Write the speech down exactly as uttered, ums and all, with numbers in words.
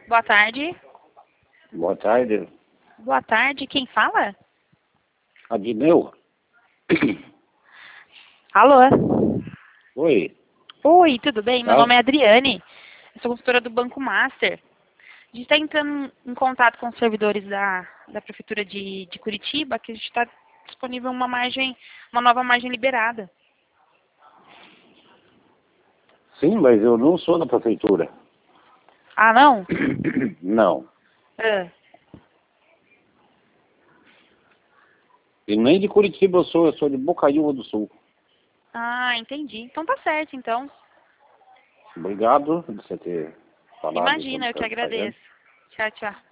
Boa tarde. Boa tarde. Boa tarde. Quem fala? Adineu? Alô? Oi. Oi, tudo bem? Meu Tá? nome é Adriane. Eu sou consultora do Banco Master. A gente está entrando em contato com os servidores da, da Prefeitura de, de Curitiba, que a gente está disponível uma margem, uma nova margem liberada. Sim, mas eu não sou da prefeitura. Ah, não? Não. Ah, E nem de Curitiba eu sou, eu sou de Bocaiúva do Sul. ah, entendi. Então tá certo, então. Obrigado por você ter falado Imagina, sobre o eu que que eu tô fazendo. agradeço. Tchau, tchau.